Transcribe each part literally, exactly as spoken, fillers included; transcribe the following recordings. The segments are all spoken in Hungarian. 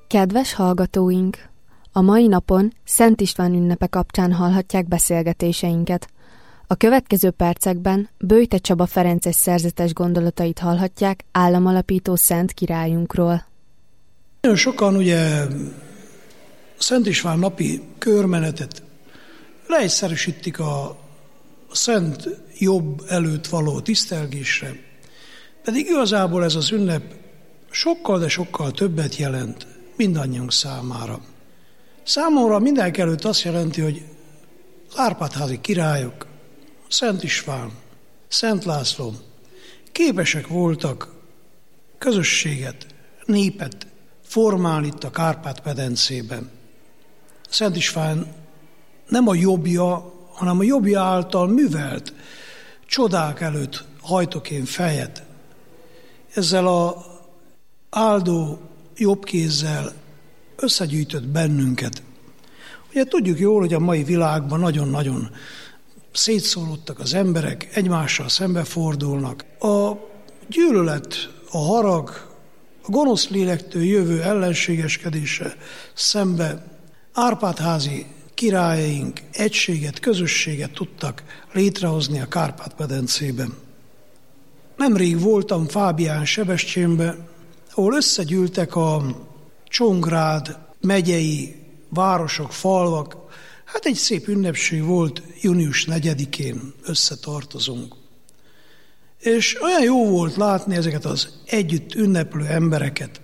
Kedves hallgatóink! A mai napon Szent István ünnepe kapcsán hallhatják beszélgetéseinket. A következő percekben Böjte Csaba ferences szerzetes gondolatait hallhatják államalapító szent királyunkról. Nagyon sokan ugye Szent István napi körmenetet leegyszerűsítik a szent jobb előtt való tisztelgésre, pedig igazából ez az ünnep sokkal, de sokkal többet jelent mindannyiunk számára. Számomra mindenekelőtt azt jelenti, hogy az Árpád-házi királyok, Szent István, Szent László képesek voltak közösséget, népet formálni itt a Kárpát-medencében. Szent István nem a jobbja, hanem a jobbja által művelt csodák előtt hajtok én fejet. Ezzel a áldó jobb kézzel összegyűjtött bennünket. Ugye tudjuk jól, hogy a mai világban nagyon-nagyon szétszórodtak az emberek, egymással szembefordulnak. A gyűlölet, a harag, a gonosz lélektől jövő ellenségeskedése szembe Árpád-házi királyaink egységet, közösséget tudtak létrehozni a Kárpát-medencében. Nemrég voltam Fábián Sebestyénben, ahol összegyűltek a Csongrád megyei városok, falvak. Hát egy szép ünnepség volt, június negyedikén összetartozunk. És olyan jó volt látni ezeket az együtt ünneplő embereket.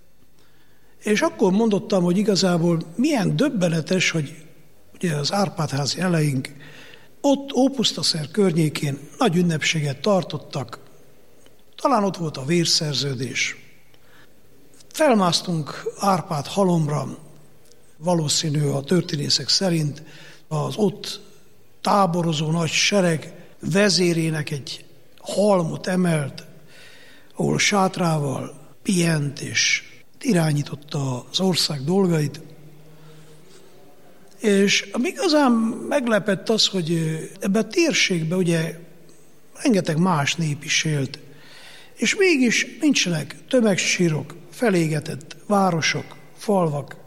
És akkor mondottam, hogy igazából milyen döbbenetes, hogy ugye az Árpád-házi eleink ott Ópusztaszer környékén nagy ünnepséget tartottak. Talán ott volt a vérszerződés. Felmásztunk Árpád halomra, valószínű a történészek szerint az ott táborozó nagy sereg vezérének egy halmot emelt, ahol sátrával pihent és irányította az ország dolgait. És ami igazán meglepett az, hogy ebben a térségben ugye rengeteg más nép is élt, és mégis nincsenek tömegsírok, felégetett városok, falvak.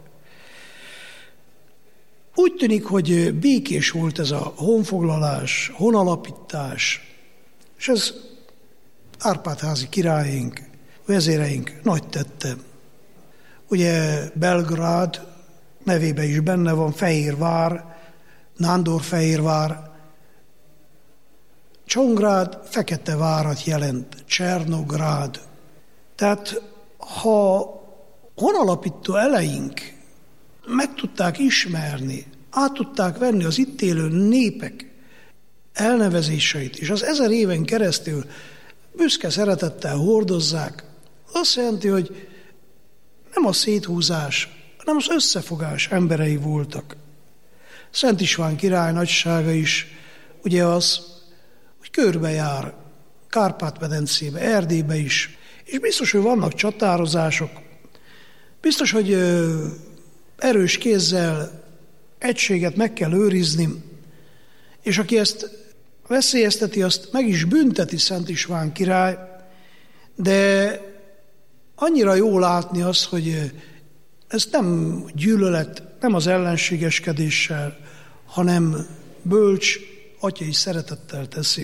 Úgy tűnik, hogy békés volt ez a honfoglalás, honalapítás, és ez Árpád-házi királyaink, vezéreink nagy tette. Ugye Belgrád nevében is benne van Fehérvár, Nándorfehérvár. Csongrád fekete várat jelent, Csernográd. Tehát ha honalapító eleink meg tudták ismerni, át tudták venni az itt élő népek elnevezéseit, és az ezer éven keresztül büszke szeretettel hordozzák, azt jelenti, hogy nem a széthúzás, hanem az összefogás emberei voltak. Szent István király nagysága is ugye az, hogy körbejár Kárpát-medencébe, Erdélybe is, és biztos, hogy vannak csatározások, biztos, hogy ö, erős kézzel egységet meg kell őrizni, és aki ezt veszélyezteti, azt meg is bünteti Szent István király, de annyira jó látni azt, hogy ez nem gyűlölet, nem az ellenségeskedéssel, hanem bölcs, atyai szeretettel teszi.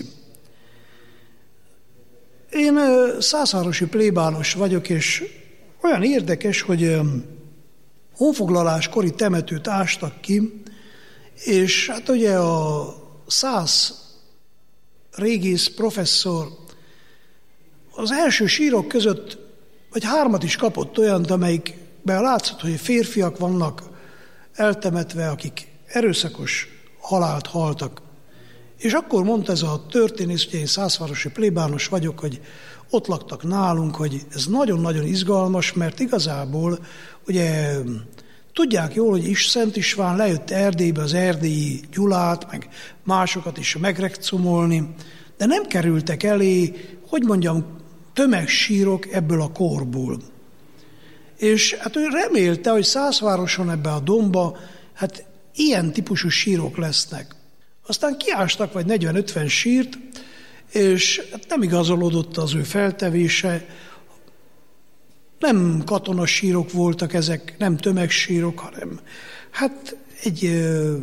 Én szászvárosi plébános vagyok, és olyan érdekes, hogy honfoglaláskori temetőt ástak ki, és hát ugye a szász régész professzor az első sírok között vagy hármat is kapott olyant, amelyikben látszott, hogy férfiak vannak eltemetve, akik erőszakos halált haltak. És akkor mondta ez a történész, ugye én szászvárosi plébános vagyok, hogy ott laktak nálunk, hogy ez nagyon-nagyon izgalmas, mert igazából ugye tudják jól, hogy is Szent István lejött Erdélybe az erdélyi Gyulát, meg másokat is megrekcumolni, de nem kerültek elé, hogy mondjam, tömegsírok ebből a korból. És hát ő remélte, hogy Szászvároson ebbe a domba, hát ilyen típusú sírok lesznek. Aztán kiástak vagy negyven-ötven sírt, és hát nem igazolódott az ő feltevése. Nem katonasírok voltak ezek, nem tömegsírok, hanem hát egy ö,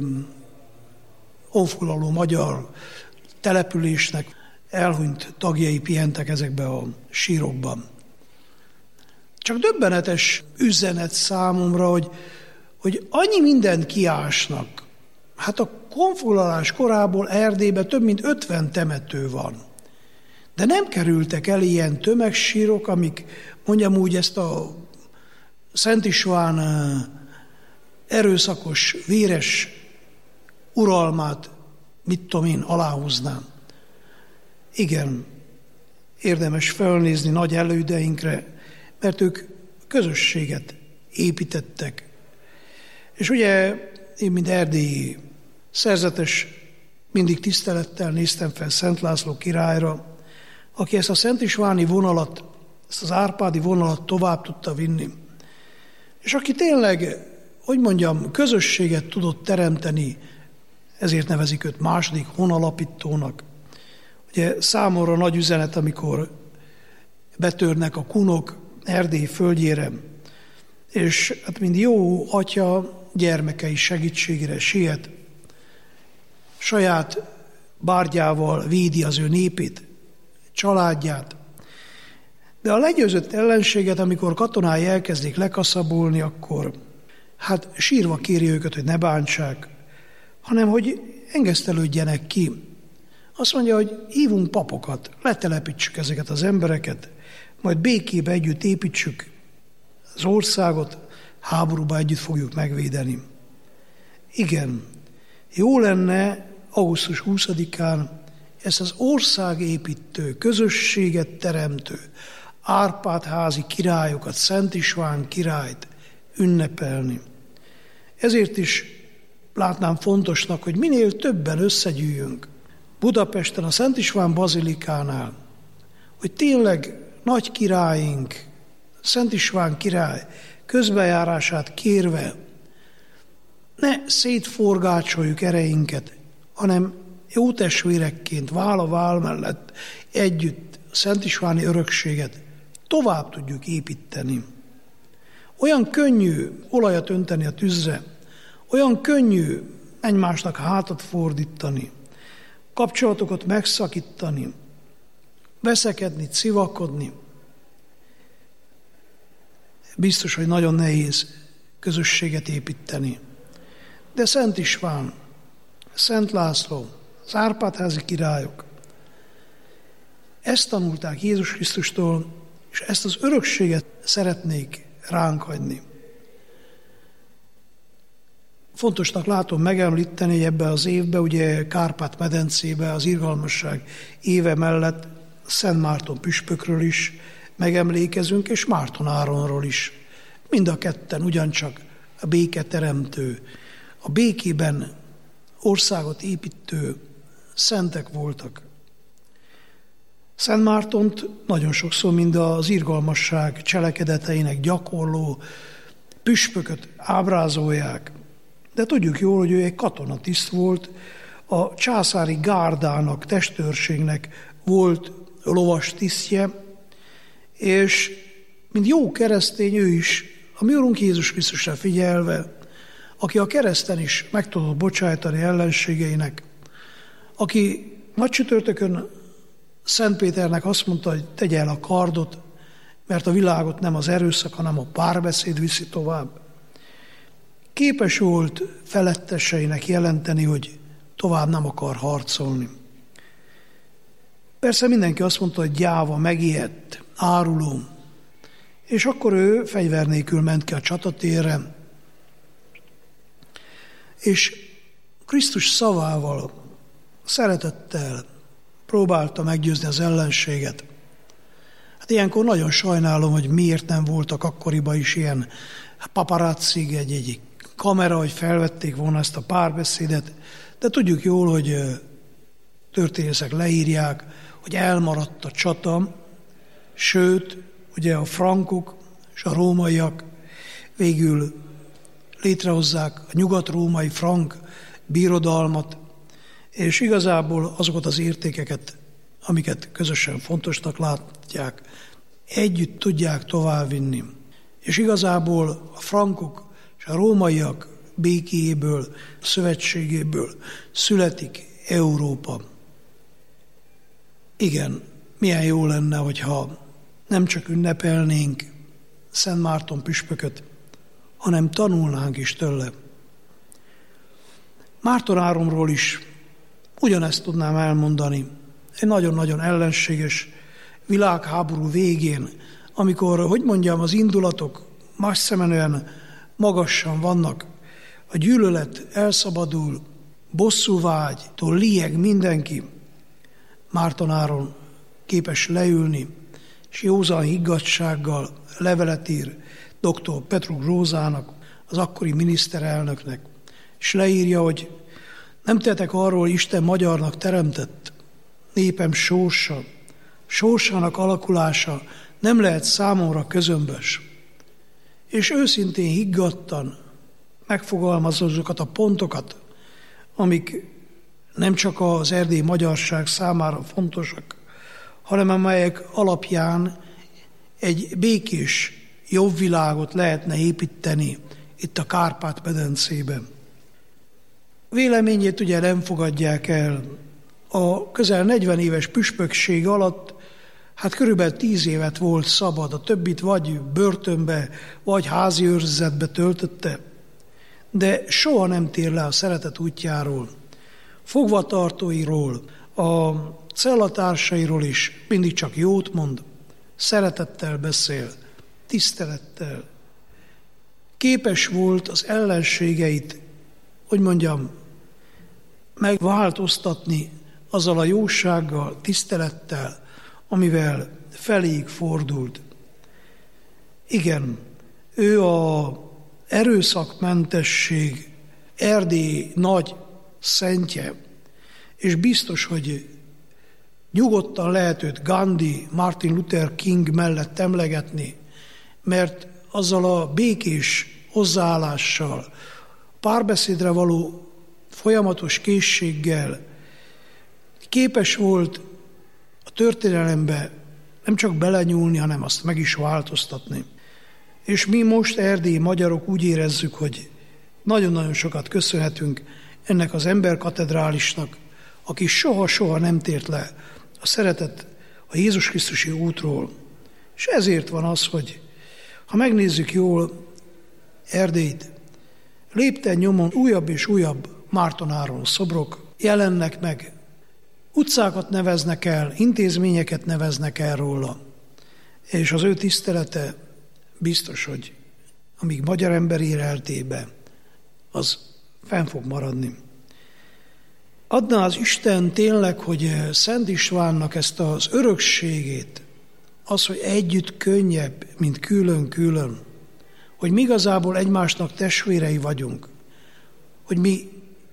honfoglaló magyar településnek elhunyt tagjai pihentek ezekbe a sírokban. Csak döbbenetes üzenet számomra, hogy, hogy annyi mindent kiásnak. Hát a honfoglalás korából Erdélyben több mint ötven temető van. De nem kerültek el ilyen tömegsírok, amik mondjam úgy ezt a Szent István erőszakos, véres uralmát, mit tudom én, aláhúznám. Igen, érdemes felnézni nagy elődeinkre, mert ők közösséget építettek. És ugye én, mint erdélyi szerzetes, mindig tisztelettel néztem fel Szent László királyra, aki ezt a szent istváni vonalat, ezt az árpádi vonalat tovább tudta vinni. És aki tényleg, hogy mondjam, közösséget tudott teremteni, ezért nevezik őt második honalapítónak. Ugye számomra nagy üzenet, amikor betörnek a kunok Erdély földjére, és hát mind jó atya gyermekei segítségére siet, saját bárgyával védi az ő népét, családját. De a legyőzött ellenséget, amikor katonái elkezdik lekaszabolni, akkor hát sírva kéri őket, hogy ne bántsák, hanem hogy engesztelődjenek ki. Azt mondja, hogy hívunk papokat, letelepítsük ezeket az embereket, majd békébe együtt építsük az országot, háborúba együtt fogjuk megvédeni. Igen, jó lenne augusztus huszadikán ezt az országépítő, közösséget teremtő, Árpád-házi királyokat, Szent István királyt ünnepelni. Ezért is látnám fontosnak, hogy minél többen összegyűjjünk Budapesten, a Szent István bazilikánál, hogy tényleg nagy királyink, Szent István király közbejárását kérve ne szétforgácsoljuk ereinket, hanem jó testvérekként, váll a váll mellett együtt a Szent Istváni örökséget tovább tudjuk építeni. Olyan könnyű olajat önteni a tűzre, olyan könnyű egymásnak hátat fordítani, kapcsolatokat megszakítani, veszekedni, civakodni. Biztos, hogy nagyon nehéz közösséget építeni. De Szent István, Szent László, az Árpád-házi királyok ezt tanulták Jézus Krisztustól, és ezt az örökséget szeretnék ránk hagyni. Fontosnak látom megemlíteni, hogy ebben az évben, ugye Kárpát-medencébe az irgalmasság éve mellett Szent Márton püspökről is megemlékezünk, és Márton Áronról is. Mind a ketten ugyancsak a béketeremtő, a békében országot építő szentek voltak. Szent Mártont nagyon sokszor mind az irgalmasság cselekedeteinek gyakorló püspököt ábrázolják. De tudjuk jól, hogy ő egy katonatiszt volt, a császári gárdának, testőrségnek volt lovas tisztje, és mint jó keresztény ő is, a mi Urunk Jézus Krisztusra figyelve, aki a kereszten is meg tudott bocsájtani ellenségeinek, aki nagy csütörtökön Szent Péternek azt mondta, hogy tegye el a kardot, mert a világot nem az erőszak, hanem a párbeszéd viszi tovább. Képes volt feletteseinek jelenteni, hogy tovább nem akar harcolni. Persze mindenki azt mondta, hogy gyáva, megijedt, áruló, és akkor ő fegyver nélkül ment ki a csatatérre, és Krisztus szavával, szeretettel próbálta meggyőzni az ellenséget. Hát ilyenkor nagyon sajnálom, hogy miért nem voltak akkoriban is ilyen paparazzig, egy-egy kamera, hogy felvették volna ezt a párbeszédet, de tudjuk jól, hogy történészek leírják, hogy elmaradt a csata, sőt, ugye a frankok és a rómaiak végül létrehozzák a nyugat-római frank birodalmat, és igazából azokat az értékeket, amiket közösen fontosnak látják, együtt tudják továbbvinni. És igazából a frankok és a rómaiak békéjéből, szövetségéből születik Európa. Igen, milyen jó lenne, hogyha nem csak ünnepelnénk Szent Márton püspököt, hanem tanulnánk is tőle. Márton Áronról is ugyanezt tudnám elmondani. Egy nagyon-nagyon ellenséges világháború végén, amikor, hogy mondjam, az indulatok messzemenően magasan vannak, a gyűlölet elszabadul, bosszúvágytól lieg mindenki, Márton Áron képes leülni, és józan higgadtsággal levelet ír doktor Petruk Rózának, az akkori miniszterelnöknek, és leírja, hogy nem tehetek arról, Isten magyarnak teremtett, népem sorsa, sorsának alakulása nem lehet számomra közömbös. És őszintén higgadtan megfogalmazza azokat a pontokat, amik nem csak az erdélyi magyarság számára fontosak, hanem amelyek alapján egy békés, jobb világot lehetne építeni itt a Kárpát-medencében. Véleményét ugye nem fogadják el. A közel negyven éves püspökség alatt hát körülbelül tíz évet volt szabad, a többit vagy börtönbe, vagy házi őrzetbe töltötte, de soha nem tér le a szeretet útjáról. Fogvatartóiról, a cellatársairól is mindig csak jót mond, szeretettel beszél, tisztelettel. Képes volt az ellenségeit, hogy mondjam, megváltoztatni azzal a jósággal, tisztelettel, amivel feléig fordult. Igen, ő a erőszakmentesség Erdély nagy szentje, és biztos, hogy nyugodtan lehet őt Gandhi, Martin Luther King mellett emlegetni, mert azzal a békés hozzáállással, párbeszédre való folyamatos készséggel képes volt a történelembe nem csak belenyúlni, hanem azt meg is változtatni. És mi most erdélyi magyarok úgy érezzük, hogy nagyon-nagyon sokat köszönhetünk ennek az emberkatedrálisnak, aki soha-soha nem tért le a szeretet a Jézus Krisztusi útról. És ezért van az, hogy ha megnézzük jól Erdélyt, lépten nyomon újabb és újabb Márton Áron szobrok jelennek meg, utcákat neveznek el, intézményeket neveznek el róla, és az ő tisztelete biztos, hogy amíg magyar ember ér Erdélybe, az fenn fog maradni. Adná az Isten tényleg, hogy Szent Istvánnak ezt az örökségét, az, hogy együtt könnyebb, mint külön-külön, hogy mi igazából egymásnak testvérei vagyunk, hogy mi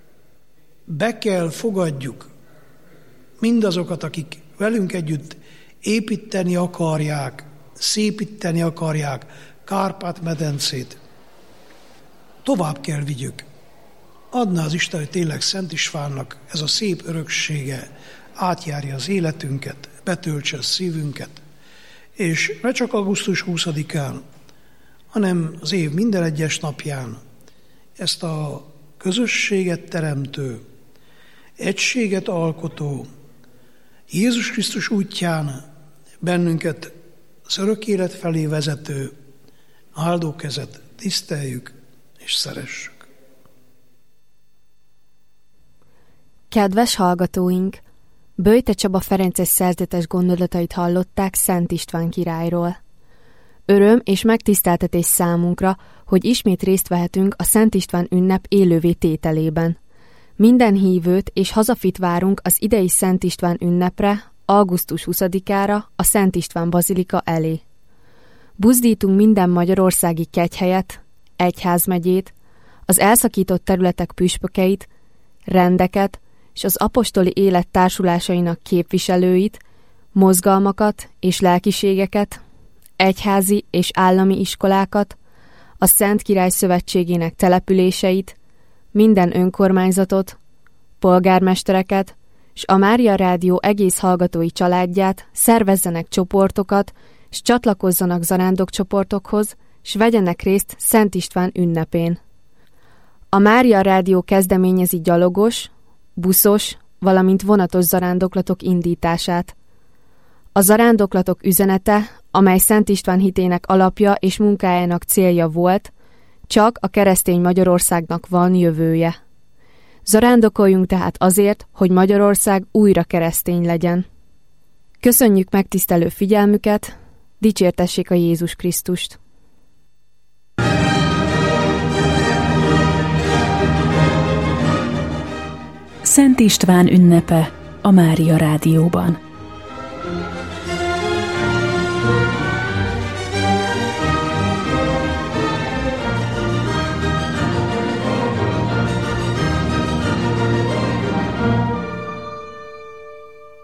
be kell fogadjuk mindazokat, akik velünk együtt építeni akarják, szépíteni akarják Kárpát-medencét. Tovább kell vigyük. Adná az Isten, hogy tényleg Szent Istvánnak ez a szép öröksége átjárja az életünket, betöltse a szívünket, és ne csak augusztus huszadikán, hanem az év minden egyes napján ezt a közösséget teremtő, egységet alkotó, Jézus Krisztus útján bennünket az örök élet felé vezető áldó kezet tiszteljük és szeressük. Kedves hallgatóink! Böjte Csaba ferences szerzetes gondolatait hallották Szent István királyról. Öröm és megtiszteltetés számunkra, hogy ismét részt vehetünk a Szent István ünnep élővé tételében. Minden hívőt és hazafit várunk az idei Szent István ünnepre, augusztus huszadikára a Szent István bazilika elé. Buzdítunk minden magyarországi kegyhelyet, egyházmegyét, az elszakított területek püspökeit, rendeket és az apostoli élet társulásainak képviselőit, mozgalmakat és lelkiségeket, egyházi és állami iskolákat, a Szent Király Szövetségének településeit, minden önkormányzatot, polgármestereket és a Mária Rádió egész hallgatói családját szervezzenek csoportokat, s csatlakozzanak zarándokcsoportokhoz, s vegyenek részt Szent István ünnepén. A Mária Rádió kezdeményezi gyalogos, buszos, valamint vonatos zarándoklatok indítását. A zarándoklatok üzenete, amely Szent István hitének alapja és munkájának célja volt, csak a keresztény Magyarországnak van jövője. Zarándokoljunk tehát azért, hogy Magyarország újra keresztény legyen. Köszönjük megtisztelő figyelmüket, dicsértessék a Jézus Krisztust! Szent István ünnepe a Mária Rádióban.